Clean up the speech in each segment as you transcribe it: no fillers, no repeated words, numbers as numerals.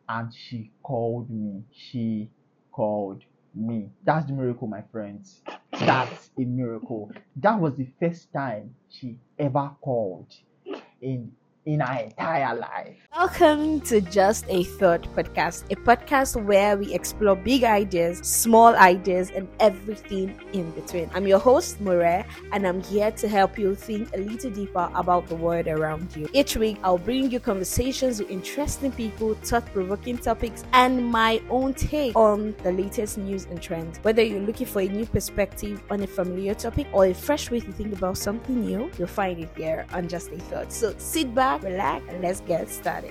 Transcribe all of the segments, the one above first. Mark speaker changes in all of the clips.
Speaker 1: and she called me. She called me. That's the miracle, my friends. That's a miracle. That was the first time she ever called in her entire life.
Speaker 2: Welcome to Just a Thought podcast, a podcast where we explore big ideas, small ideas, and everything in between. I'm your host, Mure, and I'm here to help you think a little deeper about the world around you. Each week, I'll bring you conversations with interesting people, thought-provoking topics, and my own take on the latest news and trends. Whether you're looking for a new perspective on a familiar topic or a fresh way to think about something new, you'll find it here on Just a Thought. So sit back, relax, and let's get started.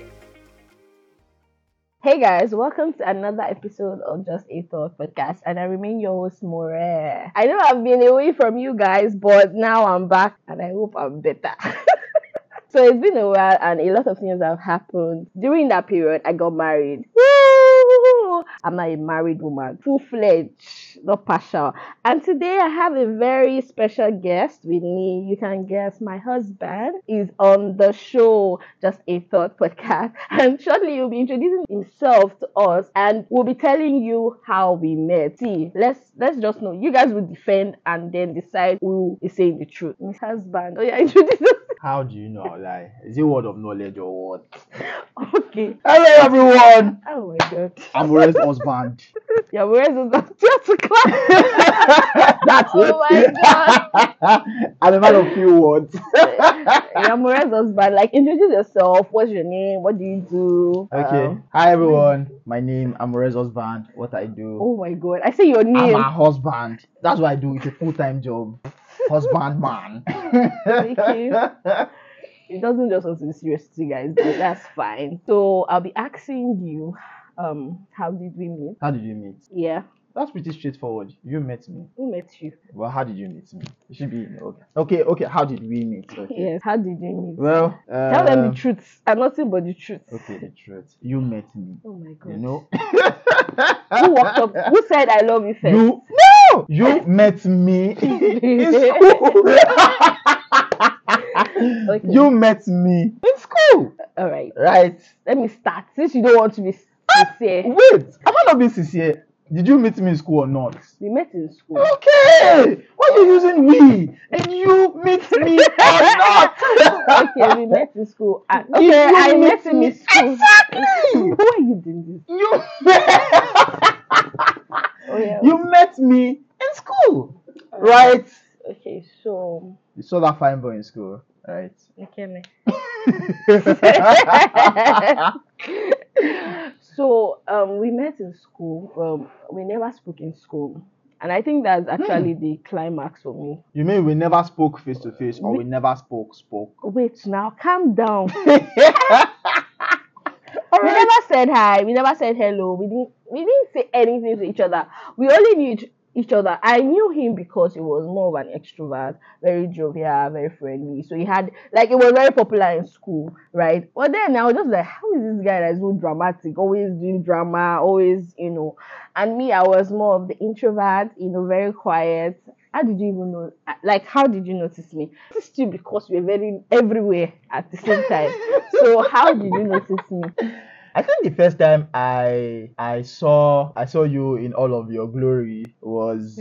Speaker 2: Hey guys, welcome to another episode of Just a Thought podcast, and I remain your host, More. I know I've been away from you guys, but now I'm back and I hope I'm better. So it's been a while and a lot of things have happened. During that period, I got married. Woo! I'm not a married woman, full-fledged, not partial. And today I have a very special guest with me. You can guess my husband is on the show, Just a Thought podcast. And shortly he'll be introducing himself to us and we'll be telling you how we met. See, let's just know. You guys will defend and then decide who is saying the truth. His husband. Oh yeah, introduce us.
Speaker 1: How do you know I lie? Is it word of knowledge or what?
Speaker 2: Okay.
Speaker 1: Hello everyone!
Speaker 2: Oh my god.
Speaker 1: I'm More's husband.
Speaker 2: Yeah, where's the just a clap?
Speaker 1: That's
Speaker 2: Oh
Speaker 1: it.
Speaker 2: my god.
Speaker 1: I'm a man of few words.
Speaker 2: Yeah, More's husband. Like, introduce yourself. What's your name? What do you do?
Speaker 1: Okay. Hi everyone. My name I'm More's husband. What I do.
Speaker 2: Oh my god. I say your
Speaker 1: I'm
Speaker 2: name.
Speaker 1: a husband. That's what I do. It's a full-time job. Husband man.
Speaker 2: Okay. It doesn't just want to be serious to you guys, but that's fine. So I'll be asking you, how did we meet?
Speaker 1: How did you meet?
Speaker 2: Yeah.
Speaker 1: That's pretty straightforward. You met me.
Speaker 2: Who met you?
Speaker 1: Well, how did you meet me? It should be okay. How did we meet? Okay.
Speaker 2: Yes. How did you meet?
Speaker 1: Well,
Speaker 2: Tell them the truth and nothing but the truth.
Speaker 1: Okay, the truth. You met me.
Speaker 2: Oh my god.
Speaker 1: You know.
Speaker 2: Who walked up? Who said I love you first?
Speaker 1: You met me in school.
Speaker 2: Okay.
Speaker 1: You met me in school.
Speaker 2: All right.
Speaker 1: Right.
Speaker 2: Let me start. Since you don't want to be sincere,
Speaker 1: Wait. Am I not being sincere? Did you meet me in school or not?
Speaker 2: we met in school.
Speaker 1: Okay. Why are you using we? And you meet me or not?
Speaker 2: Okay, we met in school.
Speaker 1: You
Speaker 2: I
Speaker 1: meet
Speaker 2: met him
Speaker 1: me.
Speaker 2: in school.
Speaker 1: Exactly.
Speaker 2: Why are you doing this?
Speaker 1: You
Speaker 2: Oh yeah.
Speaker 1: you met me in school, right?
Speaker 2: Okay, so
Speaker 1: You saw that fine boy in school, right?
Speaker 2: okay, me. So we met in school. We never spoke in school, and I think that's actually the climax for me.
Speaker 1: You mean we never spoke face to face, or we never spoke?
Speaker 2: Wait, now calm down.
Speaker 1: All
Speaker 2: We
Speaker 1: right.
Speaker 2: never said hi. We never said hello. We didn't say anything to each other. We only knew each other. I knew him because he was more of an extrovert, very jovial, very friendly. So he had it was very popular in school, right? But then I was just like, how is this guy that's so dramatic, always doing drama, always, And me, I was more of the introvert, very quiet. How did you even know? How did you notice me? I noticed you because we were very everywhere at the same time. So how did you notice me?
Speaker 1: I think the first time I saw you in all of your glory was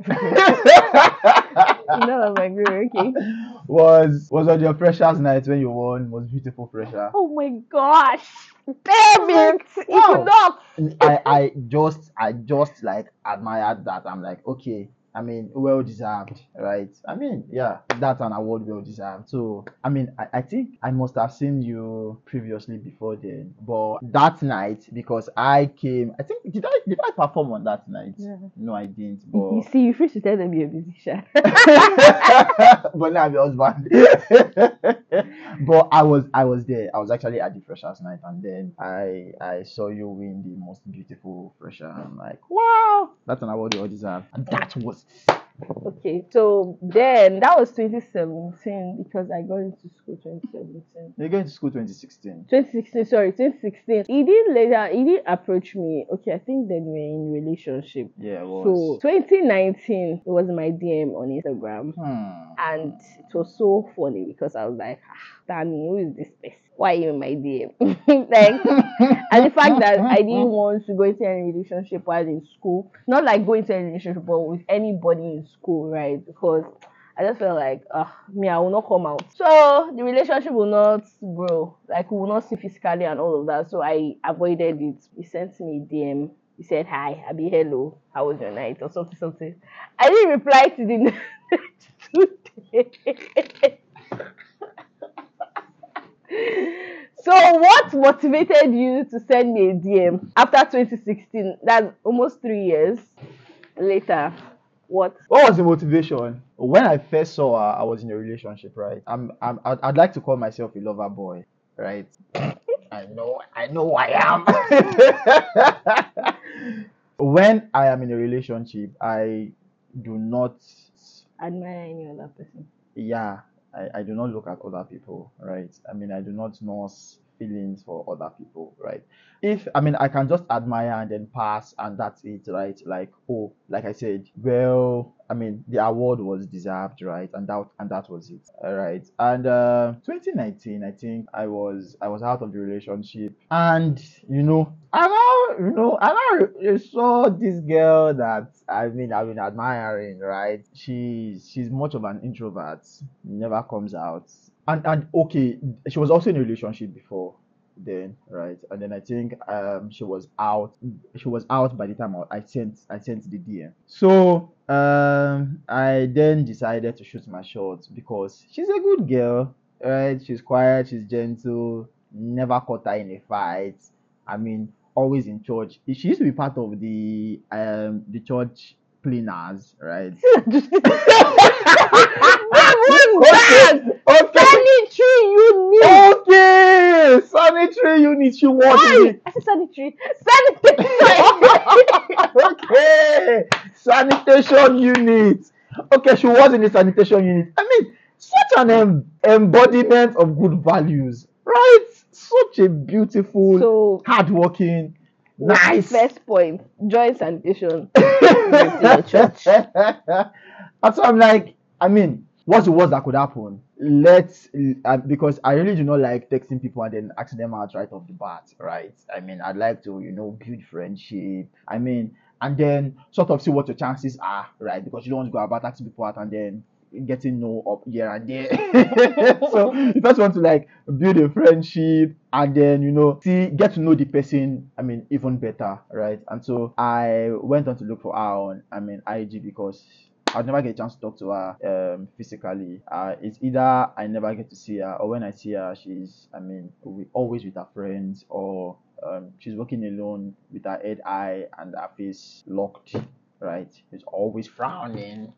Speaker 2: No, my girl, okay.
Speaker 1: was on your freshers night when you won most beautiful fresher.
Speaker 2: Oh my gosh. Damn it.
Speaker 1: Wow.
Speaker 2: It's not.
Speaker 1: I just admired that. I'm like, okay, I mean, well deserved, right? I mean, yeah, that's an award well deserved. So, I mean, I think I must have seen you previously before then, but that night, because I came, I think, did I perform on that night?
Speaker 2: Yeah.
Speaker 1: No, I didn't,
Speaker 2: You
Speaker 1: but
Speaker 2: see, you first to tell them you're a musician.
Speaker 1: but now I'm your husband. But I was there. I was actually at the freshers night, and then I saw you win the most beautiful fresher. I'm like, wow, that's an award well deserved. And that was
Speaker 2: Okay, so then that was 2017 because I got into school 2017.
Speaker 1: You're going to school 2016.
Speaker 2: 2016. He didn't approach me. Okay, I think then we were in relationship.
Speaker 1: Yeah, it was.
Speaker 2: So 2019, it was my DM on Instagram.
Speaker 1: Hmm.
Speaker 2: And it was so funny because I was like, Danny, who is this person? why are you in my DM? Like, and the fact that I didn't want to go into any relationship while in school, not like go into any relationship, but with anybody in school, right? Because I just felt like, me, I will not come out. So the relationship will not grow. Like, we will not see physically and all of that. So I avoided it. He sent me a DM. He said, hi, Abi, hello. How was your night? Or something, something. I didn't reply to the next 2 days. So what motivated you to send me a DM after 2016? That's almost 3 years later. What?
Speaker 1: What was the motivation? When I first saw her, I was in a relationship, right? I'd like to call myself a lover boy, right? I know I am. When I am in a relationship, I do not,
Speaker 2: Admire any other person.
Speaker 1: yeah, I do not look at other people, right? I mean, I do not nurse feelings for other people, right? If, I mean, I can just admire and then pass and that's it, right? Like, oh, like I said, well, I mean, the award was deserved, right? And that was it, all right? And 2019, I think I was out of the relationship, and I saw this girl that I've been admiring, right? She's much of an introvert, never comes out, and okay, she was also in a relationship before then, right? And then I think she was out by the time I sent the DM. So I then decided to shoot my shot because she's a good girl, right? She's quiet, she's gentle, never caught her in a fight. I mean, always in church. She used to be part of the church cleaners, right?
Speaker 2: What's that?
Speaker 1: Okay.
Speaker 2: Sanitary unit.
Speaker 1: Okay, sanitary unit. You want
Speaker 2: Sorry,
Speaker 1: it?
Speaker 2: I said sanitary. Sanitation.
Speaker 1: Okay, sanitation unit. Okay, she was in the sanitation unit. I mean, such an embodiment of good values, right? Such a beautiful,
Speaker 2: So,
Speaker 1: hardworking,
Speaker 2: what's the
Speaker 1: nice.
Speaker 2: first point? Join sanitation. Unit in your church.
Speaker 1: And so I'm like, I mean, what's the worst that could happen? Because I really do not like texting people and then asking them out right off the bat, right? I mean, I'd like to, build friendship. I mean, and then sort of see what your chances are, right? Because you don't want to go about asking people out and then getting no up here and there. So you first want to like build a friendship and then get to know the person, I mean, even better, right? And so I went on to look for her on, I mean, IG, because I'd never get a chance to talk to her physically. It's either I never get to see her, or when I see her, she's, I mean, always with her friends, or she's working alone with her head high and her face locked, right? She's always frowning.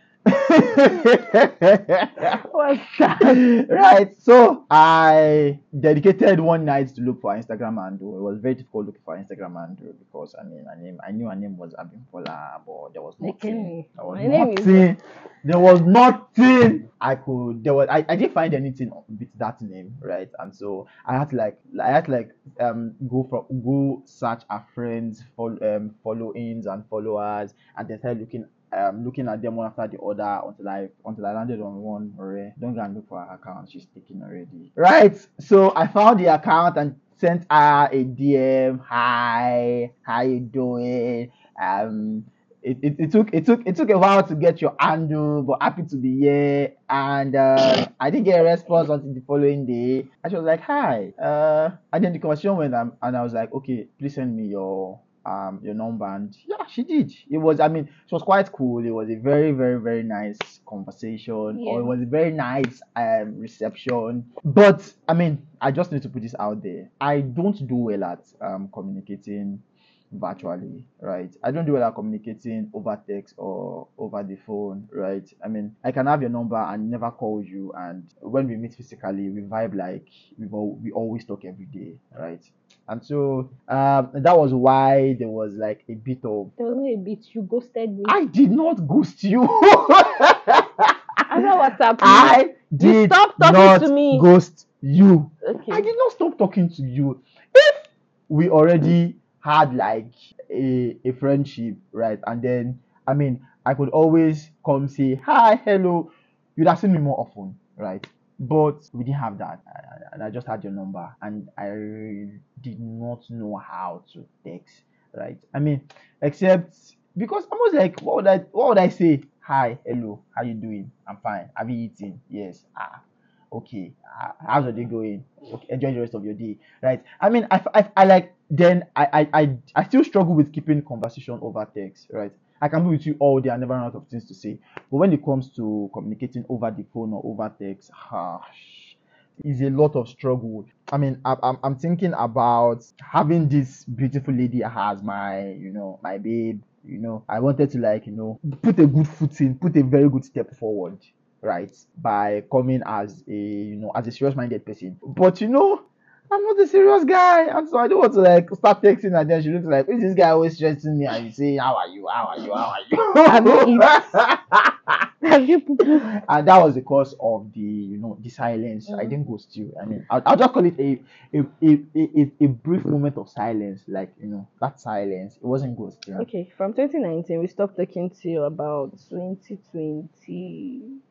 Speaker 2: What's that?
Speaker 1: Right. So I dedicated one night to look for her Instagram handle. It was very difficult looking for her Instagram handle because I knew her name was Abimbola, but there was nothing. There was
Speaker 2: My name is.
Speaker 1: nothing. There was nothing I could. I didn't find anything with that name, right? And so I had to go search her friends, follow-ins and followers, and then start looking at them one after the other until I landed on one. Don't go and look for her account, she's taken already. Right. So I found the account and sent her a DM. Hi, how you doing? It took a while to get your handle, but happy to be here. And I didn't get a response until the following day. And she was like, "Hi." And then the conversation went, and I was like, "Okay, please send me your number." And yeah, she did. It was, I mean, it was quite cool. It was a very, very, very nice conversation, or it
Speaker 2: Yeah.
Speaker 1: was a very nice reception. But I mean, I just need to put this out there. I don't do well at communicating virtually, right? I don't do well at communicating over text or over the phone, right? I mean, I can have your number and never call you, and when we meet physically, we vibe like we always talk every day, right? And so that was why there was like a bit of.
Speaker 2: There was no a bit. You ghosted me.
Speaker 1: I did not ghost you.
Speaker 2: I know what's happening.
Speaker 1: I did
Speaker 2: stopped talking
Speaker 1: not
Speaker 2: to me.
Speaker 1: ghost you. I
Speaker 2: Okay.
Speaker 1: did not stop talking to you. If we already had like a friendship, right? And then, I mean, I could always come say, hi, hello. You'd have seen me more often, right? But we didn't have that. And I just had your number, and I did not know how to text. Right? I mean, except because I was like, what would I say? Hi, hello, how you doing? I'm fine. Have you eaten? Yes. Okay. How's your day going? Okay, enjoy the rest of your day. Right? I mean, I like then I still struggle with keeping conversation over text. Right? I can be with you all day. I never run out of things to say. But when it comes to communicating over the phone or over text, is a lot of struggle. I mean, I'm thinking about having this beautiful lady as my babe. I wanted to put a good foot in, put a very good step forward, right? By coming as a serious minded person. But I'm not a serious guy, and so I don't want to start texting, and then she looks like, "Is this guy always stressing me?" And you say, "How are you? How are you? How are you?"
Speaker 2: Have you poo-poo?
Speaker 1: And that was the cause of the silence. I didn't ghost you. I mean, I'll just call it a brief moment of silence, that silence. It wasn't ghosting.
Speaker 2: Okay, from 2019, we stopped talking to you about 2021.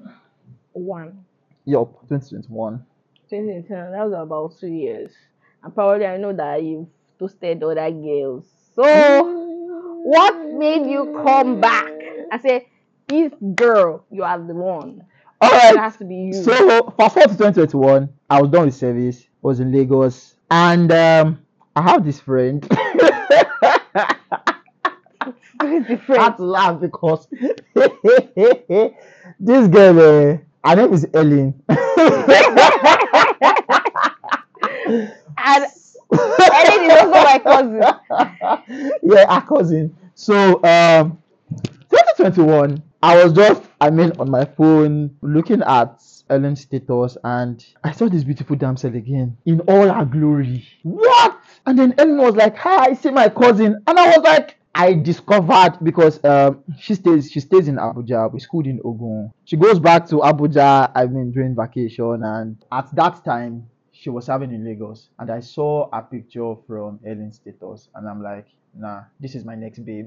Speaker 1: Yup, 2021.
Speaker 2: 2010, that was about 2 years. And probably I know that you've toasted other girls. So, what made you come back? I say, this girl, you are the one.
Speaker 1: All
Speaker 2: It
Speaker 1: right.
Speaker 2: has to be you.
Speaker 1: So fast forward to 2021, I was done with service. Was in Lagos, and I have this friend.
Speaker 2: Very
Speaker 1: I had
Speaker 2: different.
Speaker 1: to laugh because this girl, her name is Ellen.
Speaker 2: And Ellen is also my cousin.
Speaker 1: Yeah, our cousin. So 2021, I was just on my phone looking at Ellen's status, and I saw this beautiful damsel again in all her glory. What? And then Ellen was like, "Hi, see my cousin," and I was like, I discovered because she stays in Abuja. We schooled in Ogun. She goes back to Abuja. During vacation, and at that time she was having in Lagos, and I saw a picture from Ellen's status, and I'm like, nah, this is my next babe.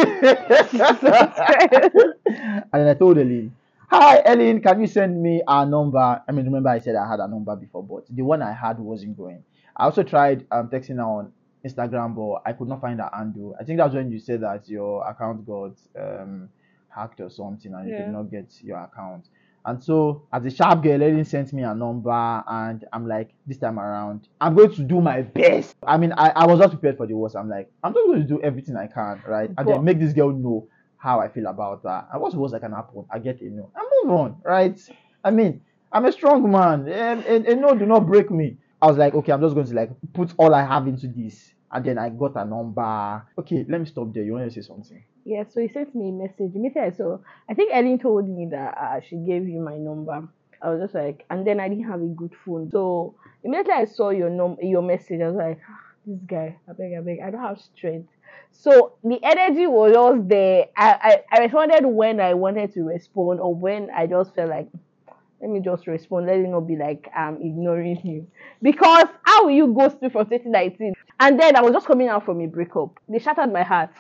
Speaker 1: And then I told Ellen, "Hi Ellen, can you send me our number?" Remember I said I had a number before, but the one I had wasn't going. I also tried texting her on Instagram, but I could not find her handle. I think that's when you said that your account got hacked or something, and you could
Speaker 2: Yeah.
Speaker 1: not get your account. And so, as a sharp girl, Ellen sent me a number, and I'm like, this time around, I'm going to do my best. I was not prepared for the worst. I'm like, I'm just going to do everything I can, right? And
Speaker 2: But-
Speaker 1: then make this girl know how I feel about her. And what's the worst that can happen? I get a no. I move on, right? I'm a strong man. A no do not break me. I was like, okay, I'm just going to put all I have into this. And then I got a number. Okay, let me stop there. You want to say something?
Speaker 2: Yeah, so he sent me a message. Immediately I saw, I think Ellen told me that she gave you my number. I was just like, and then I didn't have a good phone. So immediately I saw your message. I was like, this guy, I beg, I don't have strength. So the energy was just there. I responded when I wanted to respond, or when I just felt like, let me just respond. Let it not be like I'm ignoring him. Because how will you go through from 2019? And then I was just coming out from a breakup. They shattered my heart.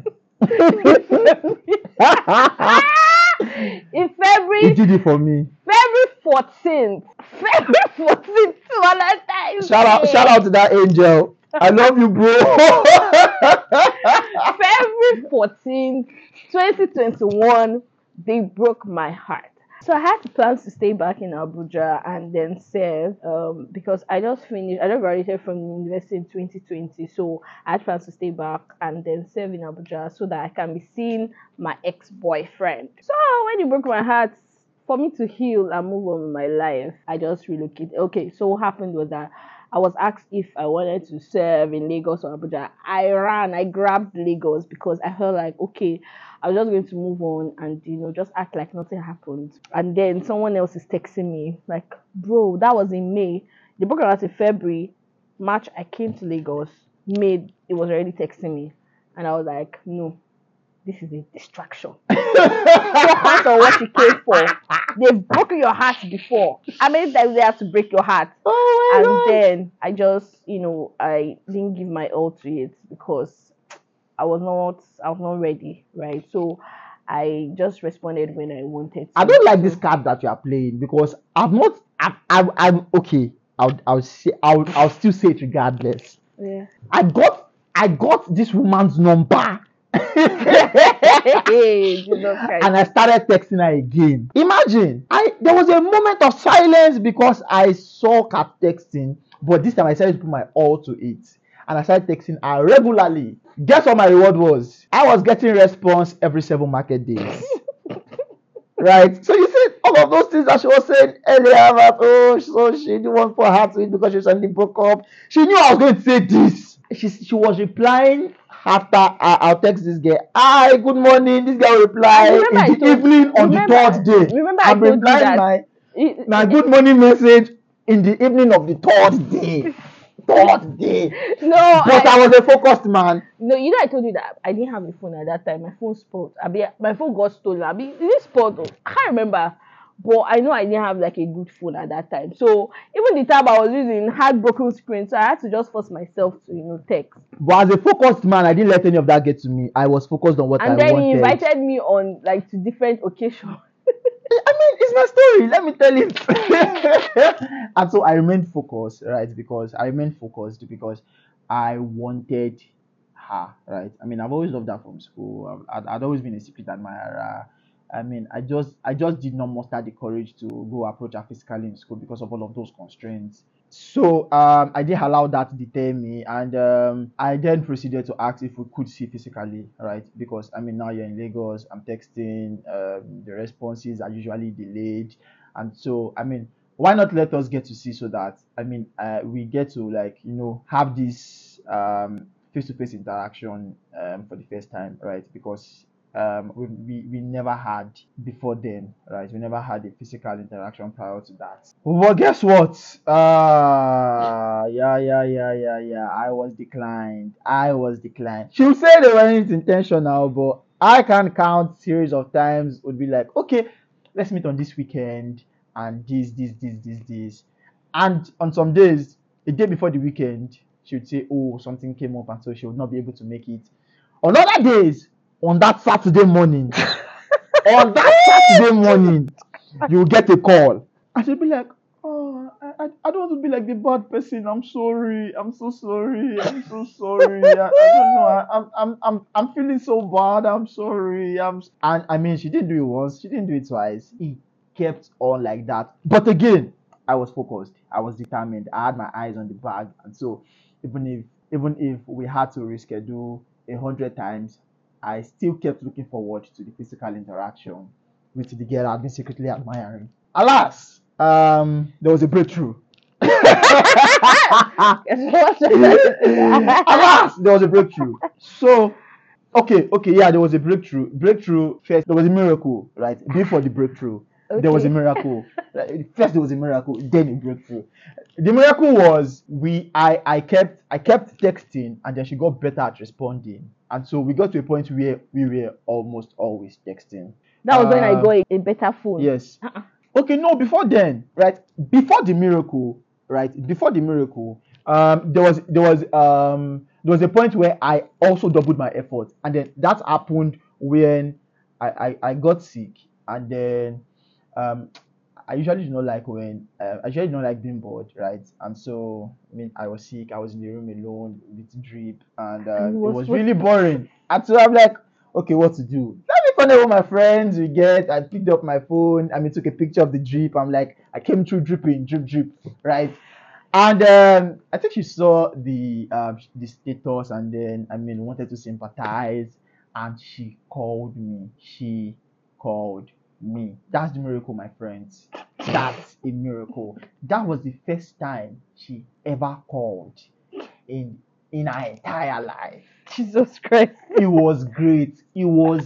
Speaker 2: In February,
Speaker 1: He did it for me.
Speaker 2: February 14th, two other times.
Speaker 1: Shout out to that angel. I love you, bro.
Speaker 2: February 14th, 2021, they broke my heart. So I had plans to stay back in Abuja and then serve because I just graduated from university in 2020. So I had plans to stay back and then serve in Abuja so that I can be seeing my ex-boyfriend. So when he broke my heart, for me to heal and move on with my life, I just relocated. Okay, so what happened was that I was asked if I wanted to serve in Lagos or Abuja. I grabbed Lagos because I felt like, okay, I was just going to move on and, just act like nothing happened. And then someone else is texting me, like, bro, that was in May. The book was in February. March, I came to Lagos. May, it was already texting me. And I was like, no, this is a distraction. Focus on what you came for. They've broken your heart before. How many times they have to break your heart?
Speaker 1: Oh my
Speaker 2: And
Speaker 1: God.
Speaker 2: then I just, I didn't give my all to it because I was not ready, right? So I just responded when I wanted
Speaker 1: I
Speaker 2: to.
Speaker 1: don't like
Speaker 2: So,
Speaker 1: this card that you are playing because I've not. I'm okay. I'll still say it regardless.
Speaker 2: yeah.
Speaker 1: I got this woman's number.
Speaker 2: Hey, Jesus Christ.
Speaker 1: And I started texting her again. Imagine, there was a moment of silence because I saw Kat texting, but this time I decided to put my all to it, and I started texting her regularly. Guess what my reward was? I was getting response every 7 market days. Right? So you see all of those things that she was saying earlier about, oh, so she didn't want for her to eat because she suddenly broke up. She knew I was going to say this. She was replying after I'll text this girl. Hi, good morning. This girl will reply
Speaker 2: Remember I
Speaker 1: in the
Speaker 2: told-
Speaker 1: evening on the third day.
Speaker 2: Remember I
Speaker 1: I'm
Speaker 2: told you
Speaker 1: replying
Speaker 2: that
Speaker 1: my good morning message in the evening of the third day. Third day.
Speaker 2: No,
Speaker 1: But I was a focused man.
Speaker 2: no, you know I told you that I didn't have a phone at that time. My phone spoiled. My phone got stolen. Is it spoiled? I can't remember. But I know I didn't have like a good phone at that time. So even the tab I was using had broken screen. So I had to just force myself to, text.
Speaker 1: But as a focused man, I didn't let any of that get to me. I was focused on what I
Speaker 2: And
Speaker 1: wanted.
Speaker 2: then he invited me on like to different occasions.
Speaker 1: I mean, it's my story. Let me tell you. And so I remained focused, right? Because I wanted her, right? I mean, I've always loved her from school. I'd always been a secret admirer. I mean, I just did not muster the courage to go approach her physically in school because of all of those constraints. So I didn't allow that to deter me, and I then proceeded to ask if we could see physically, right? Because I mean, now you're in Lagos, I'm texting, the responses are usually delayed, and so I mean, why not let us get to see so that I mean, we get to have this face-to-face interaction for the first time, right? Because we never had before then, right? We never had a physical interaction prior to that. Well, guess what? Yeah. I was declined. She'll say they weren't intentional, but I can count series of times. Would be like, okay, let's meet on this weekend, and this. And on some days, a day before the weekend, she would say, oh, something came up, and so she would not be able to make it. On other days, on that Saturday morning, you get a call. And she'll be like, oh, I don't want to be like the bad person. I'm sorry. I'm so sorry. I don't know. I'm feeling so bad. I'm sorry. And I mean, she didn't do it once. She didn't do it twice. It kept on like that. But again, I was focused. I was determined. I had my eyes on the bag. And so even if we had to reschedule 100 times, I still kept looking forward to the physical interaction with the girl I've been secretly admiring. Alas, there was a breakthrough. Alas, there was a breakthrough. So, okay, yeah, there was a breakthrough. First, there was a miracle, right? Before the breakthrough, there was a miracle. First, there was a miracle, then a breakthrough. The miracle was I kept texting, and then she got better at responding, and so we got to a point where we were almost always texting.
Speaker 2: That was when I got a better phone.
Speaker 1: Yes. Okay, no, before then, right? Before the miracle, there was a point where I also doubled my effort, and then that happened when I got sick, and then I usually do not like being bored, right? And so I mean, I was sick. I was in the room alone with drip, and it was really boring. And so I'm like, okay, what to do? Let me connect with my friends. I picked up my phone. I mean, took a picture of the drip. I'm like, I came through dripping, drip, right? And I think she saw the status, and then I mean wanted to sympathize, and she called me. That's the miracle, my friends. That's a miracle. That was the first time she ever called in her entire life.
Speaker 2: Jesus Christ.
Speaker 1: It was great. It was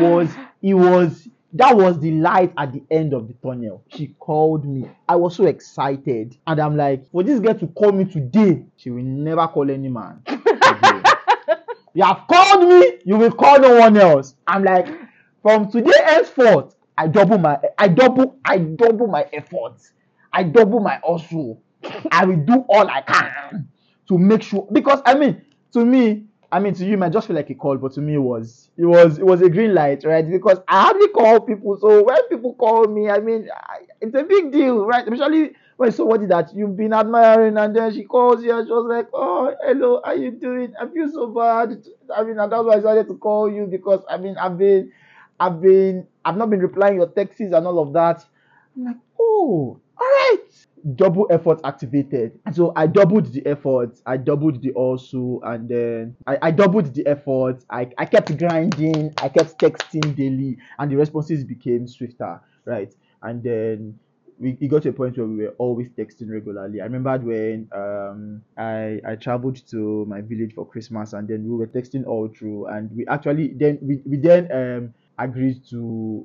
Speaker 1: that was the light at the end of the tunnel. She called me. I was so excited. And I'm like, for this girl to call me today, she will never call any man again. You have called me, you will call no one else. I'm like, from today henceforth, I double my efforts. I double my hustle. I will do all I can to make sure, because I mean, to me, I mean, to you, it might just feel like a call, but to me, it was a green light, right? Because I hardly call people, so when people call me, I mean, it's a big deal, right? Especially when somebody that you've been admiring, and then she calls you, and she was like, "Oh, hello, how you doing? I feel so bad." I mean, and that's why I decided to call you because I mean, I've not been replying your texts and all of that. I'm like, oh, all right. Double effort activated. So I doubled the effort, I doubled the also, and then I doubled the effort. I kept grinding, I kept texting daily, and the responses became swifter, right? And then it got to a point where we were always texting regularly. I remembered when I traveled to my village for Christmas, and then we were texting all through, and we then agreed to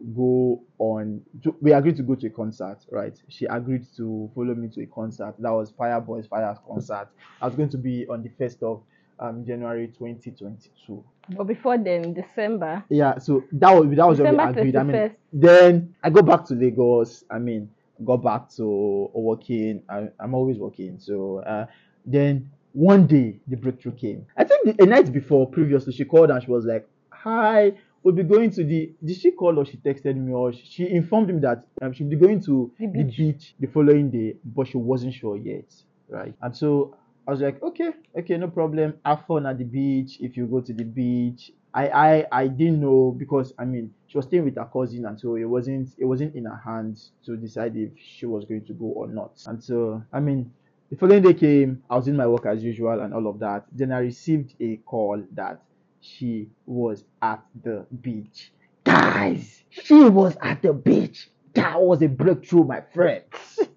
Speaker 1: we agreed to go to a concert, right? She agreed to follow me to a concert. That was Fireboys Fire's concert. I was going to be on the 1st of January 2022.
Speaker 2: But before then, December.
Speaker 1: Yeah, so that was what we
Speaker 2: December
Speaker 1: agreed. I mean,
Speaker 2: 31st.
Speaker 1: then I go back to Lagos. I mean, got back to working. I'm always working. So then one day the breakthrough came. I think a night before, previously, she called and she was like, "Hi, we'll be going to the." Did she call or she texted me or she informed me that she'll be going to
Speaker 2: The
Speaker 1: the
Speaker 2: beach.
Speaker 1: beach the following day, but she wasn't sure yet, right? And so I was like, okay, no problem. Have fun at the beach if you go to the beach. I didn't know because I mean she was staying with her cousin, and so it wasn't in her hands to decide if she was going to go or not. And so I mean the following day came, I was in my work as usual and all of that. Then I received a call that she was at the beach. Guys, she was at the beach. That was a breakthrough, my friends.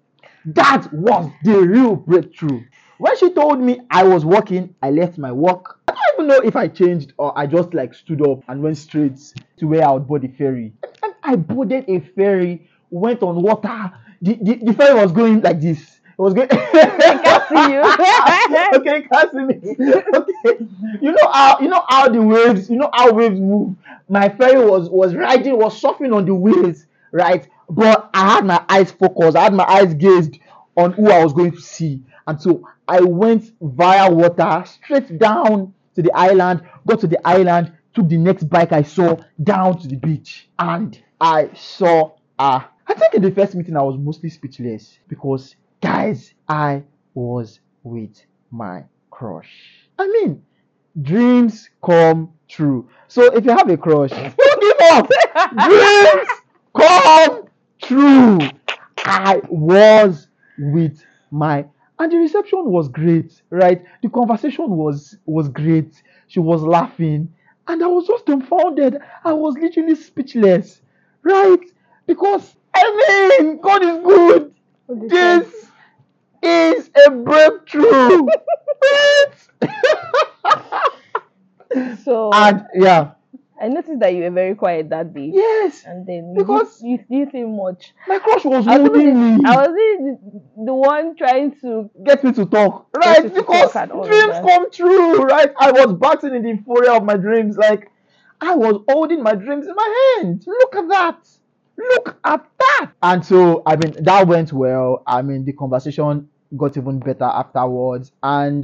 Speaker 1: That was the real breakthrough. When she told me I was working, I left my work. I don't even know if I changed or I just like stood up and went straight to where I would board the ferry. And I boarded a ferry, went on water. The ferry was going like this. It was going.
Speaker 2: I can see you.
Speaker 1: Okay, you can't see me. Okay, you know how the waves, how waves move. My ferry was riding, was surfing on the waves, right? But I had my eyes focused, I had my eyes gazed on who I was going to see, and so I went via water straight down to the island. Got to the island, took the next bike I saw down to the beach, and I saw her. I think in the first meeting I was mostly speechless because, guys, I was with my crush. I mean, dreams come true. So if you have a crush, don't give up. Dreams come true. I was with my and the reception was great, right? The conversation was great. She was laughing, and I was just dumbfounded. I was literally speechless, right? Because I mean, God is good. This is a breakthrough.
Speaker 2: So
Speaker 1: And yeah,
Speaker 2: I noticed that you were very quiet that day.
Speaker 1: yes,
Speaker 2: And then
Speaker 1: because
Speaker 2: you didn't say much.
Speaker 1: my crush was
Speaker 2: I was
Speaker 1: holding
Speaker 2: even
Speaker 1: me,
Speaker 2: I was even the one trying to
Speaker 1: get me to talk,
Speaker 2: you
Speaker 1: right?
Speaker 2: to
Speaker 1: Because
Speaker 2: talk and all of
Speaker 1: dreams
Speaker 2: that.
Speaker 1: come true, right? I was battling in the euphoria of my dreams, like I was holding my dreams in my hand. Look at that. Look at that. And so, I mean, that went well. I mean, the conversation got even better afterwards. And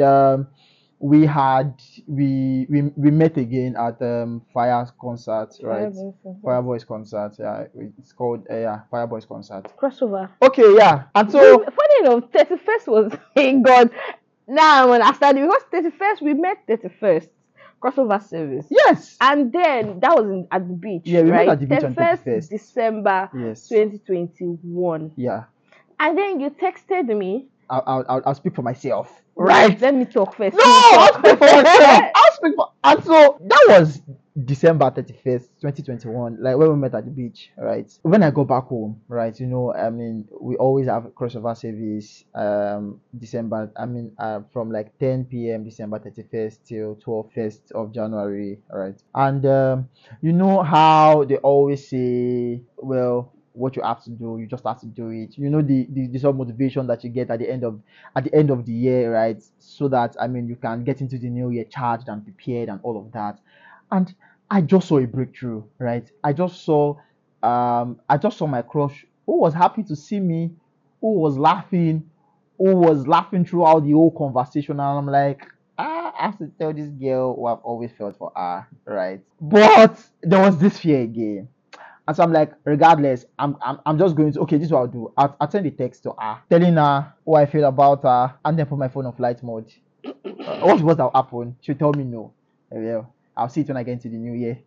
Speaker 1: we met again at Fire's concert, right? Fireboys concert. Yeah, it's called Fireboys concert.
Speaker 2: Crossover.
Speaker 1: Okay, yeah. And so
Speaker 2: Funny enough, 31st was thank God. Now I'm understanding because 31st we met 31st crossover service.
Speaker 1: yes,
Speaker 2: And then that was at the beach.
Speaker 1: Yeah, we met
Speaker 2: right?
Speaker 1: at the beach on 31st.
Speaker 2: December
Speaker 1: yes,
Speaker 2: 2021.
Speaker 1: yeah.
Speaker 2: And then you texted me.
Speaker 1: I'll speak for myself.
Speaker 2: Right. Let me talk first.
Speaker 1: No, I'll speak for myself. And so that was December 31st, 2021, like when we met at the beach, right? When I go back home, right, I mean, we always have a crossover service, December, from like 10 p.m. December 31st till 1st of January, right? And you know how they always say, well, what you have to do, you just have to do it. You know the sort of motivation that you get at the end of the year, right? So that I mean you can get into the new year charged and prepared and all of that. And I just saw a breakthrough, right? I just saw my crush who was happy to see me, who was laughing throughout the whole conversation, and I'm like, I have to tell this girl who I've always felt for her, right? But there was this fear again. And so I'm like, regardless, I'm just going to, okay, this is what I'll do. I'll send a text to her, telling her how I feel about her, and then put my phone on flight mode. What will happen? She'll tell me no. Well, I'll see it when I get into the new year.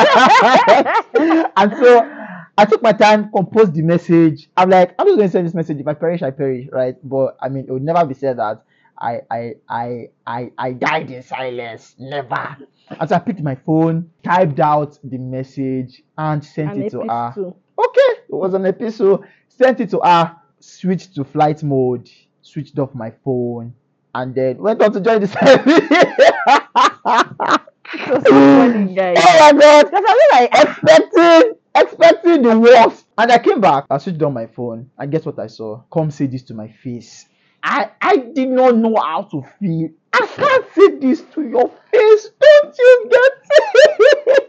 Speaker 1: And so I took my time, composed the message. I'm like, I'm just going to send this message. If I perish, right? But I mean, it would never be said that I died in silence. Never. And so I picked my phone, typed out the message, and sent it to her. Okay, it was an episode. Sent it to her, switched to flight mode, switched off my phone, and then went on to join the service.
Speaker 2: So funny, guys.
Speaker 1: Oh my god! Because I was like expecting the worst. And I came back, I switched on my phone, and guess what I saw? Come say this to my face. I did not know how to feel. I can't say this to your face. Don't you get it?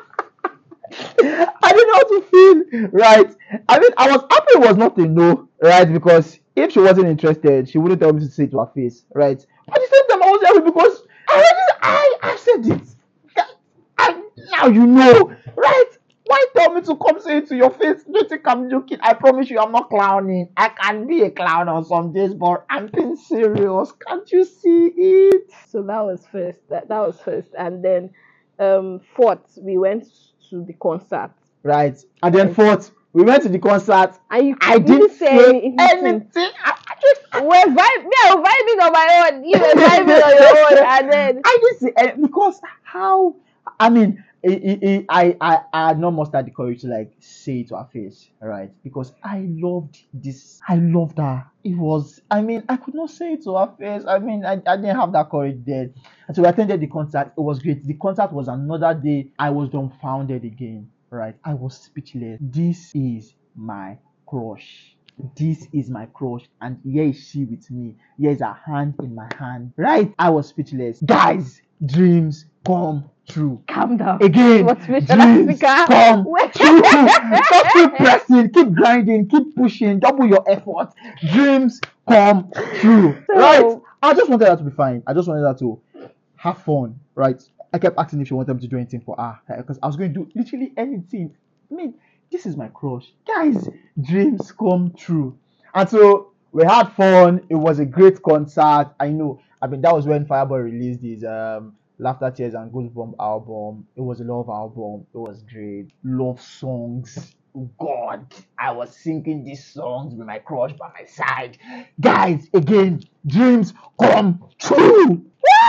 Speaker 1: I didn't know how to feel, right? I mean, I was happy it was not a no, right? Because if she wasn't interested, she wouldn't tell me to say it to her face, right? But at the same time, I was happy because I said it. Now you know, right? Why tell me to come say it to your face? Don't think I'm joking. I promise you, I'm not clowning. I can be a clown on some days, but I'm being serious. Can't you see it?
Speaker 2: So that was first. That was first, and then fourth, we went to the concert.
Speaker 1: Right, and then fourth, we went to the concert.
Speaker 2: And
Speaker 1: I didn't say anything.
Speaker 2: We're vibing on my own. You were vibing on your own, and then
Speaker 1: I didn't say anything because how? I mean, I had not mustered the courage to like say it to her face, right? Because I loved this. I loved her. It was. I mean, I could not say it to her face. I mean, I didn't have that courage then. And so we attended the concert. It was great. The concert was another day. I was dumbfounded again, right? I was speechless. This is my crush. This is my crush, and here is she with me. Here is her hand in my hand, right? I was speechless. Guys, dreams come true.
Speaker 2: Calm down.
Speaker 1: Again, dreams come true. Just keep pressing, keep grinding, keep pushing, double your effort. Dreams come true, right? I just wanted her to be fine. I just wanted her to have fun, right? I kept asking if she wanted me to do anything for her because I was going to do literally anything. I mean, this is my crush. Guys, dreams come true. And so we had fun. It was a great concert. I know. I mean, that was when Fireboy released his Laughter, Tears, and Goosebumps album. It was a love album. It was great. Love songs. God, I was singing these songs with my crush by my side. Guys, again, dreams come true.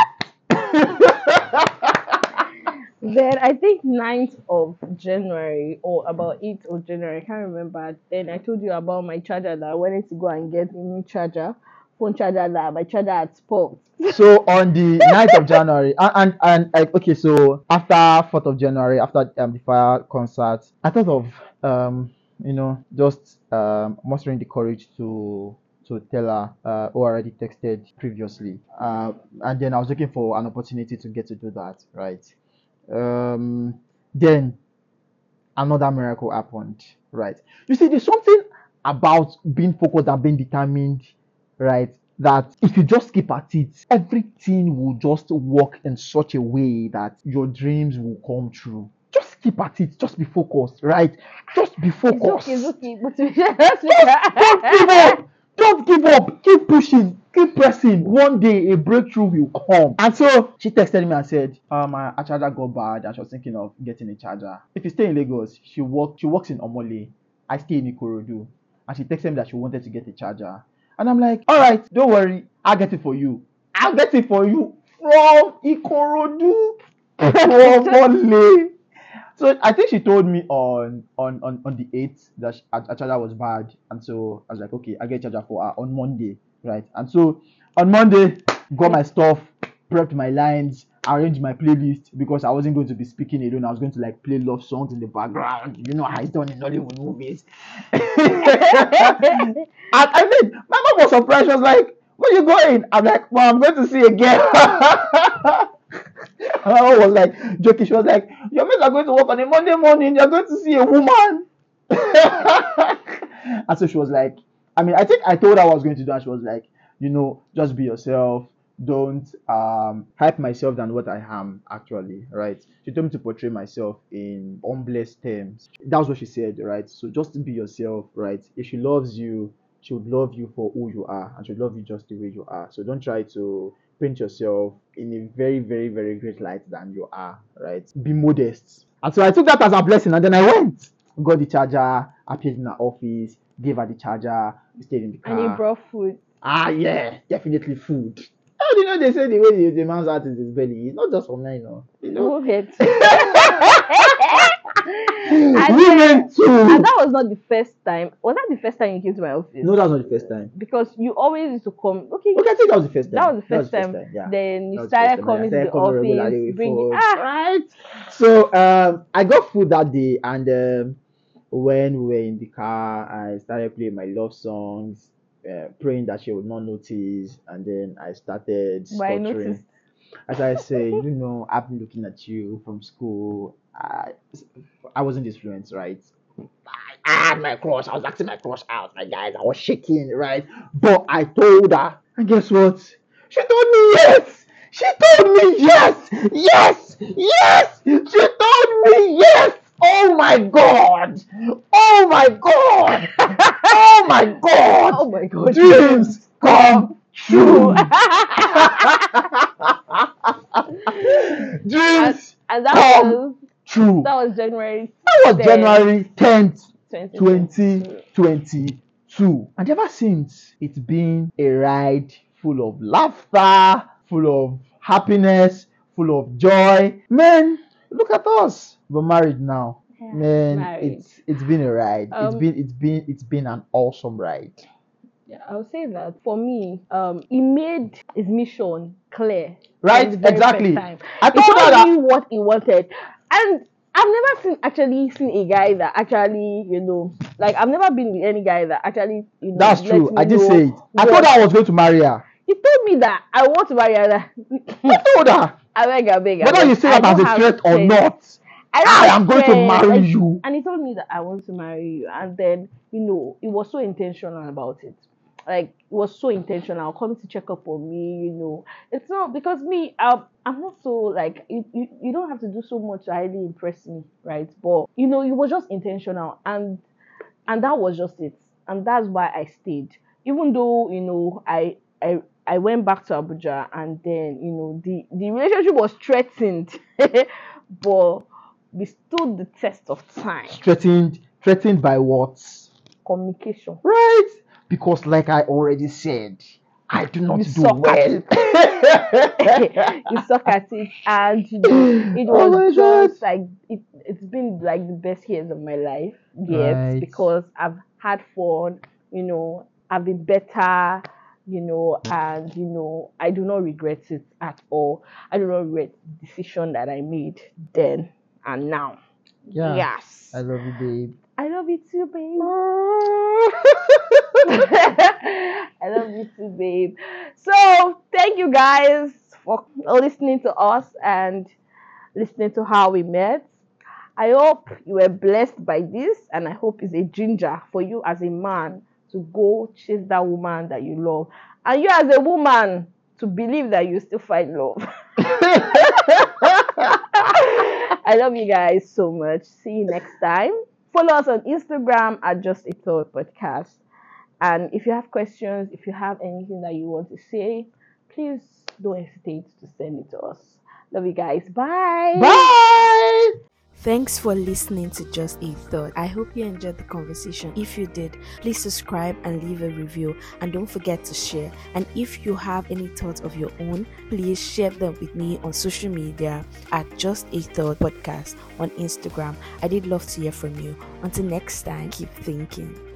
Speaker 2: Then I think 9th of January or about 8th of January, I can't remember. Then I told you about my charger that I wanted to go and get a new charger, phone charger that my charger had spoiled.
Speaker 1: So on the 9th of January, and okay, so after 4th of January, after the fire concert, I thought of just mustering the courage to tell her who already texted previously, and then I was looking for an opportunity to get to do that, right? Then another miracle happened, right? You see, there's something about being focused and being determined, right? That if you just keep at it, everything will just work in such a way that your dreams will come true. Just keep at it. Just be focused, right? Just be focused.
Speaker 2: It's okay.
Speaker 1: Don't give up. Don't give up. Keep pushing. Keep pressing. One day a breakthrough will come. And so she texted me and said, my charger got bad and she was thinking of getting a charger. If you stay in Lagos, she works in Omole. I stay in Ikorodu. And she texted me that she wanted to get a charger. And I'm like, all right, don't worry. I'll get it for you. I'll get it for you from Ikorodu. From Omole. So I think she told me on the 8th that her charger was bad, and so I was like, okay, I get a charger for her on Monday, right? And so on Monday, got my stuff, prepped my lines, arranged my playlist because I wasn't going to be speaking alone. I was going to like play love songs in the background. You know how it's done in Hollywood movies. And I mean, my mom was surprised. She was like, "Where you going?" I'm like, "Well, I'm going to see a girl." My mom was like joking. She was like, "Your mates are going to work on a Monday morning. You're going to see a woman." And so she was like, I mean, I think I told her what I was going to do, and she was like, just be yourself. don't hype myself than what I am actually, right? She told me to portray myself in humblest terms. That's what she said, right? So just be yourself, right? If she loves you, she would love you for who you are, and she would love you just the way you are. So don't try to paint yourself in a very, very, very great light than you are, right? Be modest. And so I took that as a blessing, and then I went, got the charger, appeared in her office, gave her the charger, we stayed in the car.
Speaker 2: And he brought food.
Speaker 1: Ah, yeah, definitely food. How do you know they say the way the man's heart is his belly? It's not just for men, you know.
Speaker 2: Move it.
Speaker 1: Women too.
Speaker 2: And that was not the first time. Was that the first time you came to my office?
Speaker 1: No, that was not the first time.
Speaker 2: Because you always used to come. Okay,
Speaker 1: I think that was the first time.
Speaker 2: that was the first time.
Speaker 1: Yeah.
Speaker 2: Then you
Speaker 1: That was the
Speaker 2: started
Speaker 1: first time.
Speaker 2: coming to
Speaker 1: I
Speaker 2: the
Speaker 1: started coming regularly
Speaker 2: office,
Speaker 1: with
Speaker 2: bringing.
Speaker 1: food. Right. So I got food that day, and when we were in the car, I started playing my love songs, praying that she would not notice, and then I started
Speaker 2: But I
Speaker 1: stuttering.
Speaker 2: noticed.
Speaker 1: As I say, I've been looking at you from school. I wasn't influenced, right? I had my crush. I was acting my crush out, my guys. I was shaking, right? But I told her, and guess what? She told me yes. She told me yes. Yes. Yes. She told me yes. Oh my God. Oh my God. Oh my God.
Speaker 2: Oh my God.
Speaker 1: Dreams come true. Dreams
Speaker 2: And that
Speaker 1: come
Speaker 2: was
Speaker 1: true.
Speaker 2: that was January.
Speaker 1: That was
Speaker 2: 10th,
Speaker 1: January 10th,
Speaker 2: 2022.
Speaker 1: 2022. And ever since, it's been a ride full of laughter, full of happiness, full of joy. Man, look at us. We're married now.
Speaker 2: Yeah,
Speaker 1: Man,
Speaker 2: married.
Speaker 1: it's been a ride.
Speaker 2: Um,
Speaker 1: It's been an awesome ride.
Speaker 2: Yeah, I would say that for me, he made his mission clear.
Speaker 1: Right?
Speaker 2: from the very
Speaker 1: Exactly.
Speaker 2: first time.
Speaker 1: I
Speaker 2: He
Speaker 1: told her
Speaker 2: told
Speaker 1: that.
Speaker 2: me what he wanted, and I've never seen a guy that actually, like I've never been with any guy that actually,
Speaker 1: That's
Speaker 2: let
Speaker 1: true.
Speaker 2: me
Speaker 1: I did
Speaker 2: know
Speaker 1: say it. I
Speaker 2: what-
Speaker 1: told her I was going to marry her.
Speaker 2: He told me that I want to marry her.
Speaker 1: I told her.
Speaker 2: I beg.
Speaker 1: Whether you say that as a threat or not, I am going to marry you.
Speaker 2: And he told me that I want to marry you, and then he was so intentional about it. Like it was so intentional, coming to check up on me. It's not because me. I'm not so like you don't have to do so much to highly impress me, right? But it was just intentional, and that was just it, and that's why I stayed. Even though I went back to Abuja, and then the relationship was threatened, but we stood the test of time.
Speaker 1: Threatened by what?
Speaker 2: Communication.
Speaker 1: Right? Because like I already said, I do not
Speaker 2: You
Speaker 1: do
Speaker 2: suck
Speaker 1: well.
Speaker 2: You suck at it, and it
Speaker 1: Oh my
Speaker 2: was
Speaker 1: God.
Speaker 2: just like it's been like the best years of my life yet,
Speaker 1: Right.
Speaker 2: because I've had fun. I've been better. And I do not regret it at all. I do not regret the decision that I made then and now.
Speaker 1: Yeah.
Speaker 2: Yes.
Speaker 1: I love you, babe.
Speaker 2: I love you too, babe. I love you too, babe. So thank you guys for listening to us and listening to how we met. I hope you were blessed by this, and I hope it's a ginger for you as a man to go chase that woman that you love, and you as a woman to believe that you still find love. I love you guys so much. See you next time. Follow us on Instagram at Just a Thought Podcast. And if you have questions, if you have anything that you want to say, please don't hesitate to send it to us. Love you guys. Bye.
Speaker 1: Bye.
Speaker 3: Thanks for listening to Just a Thought. I hope you enjoyed the conversation. If you did, please subscribe and leave a review, and don't forget to share. And if you have any thoughts of your own, please share them with me on social media at Just a Thought Podcast on Instagram. I did love to hear from you. Until next time, keep thinking.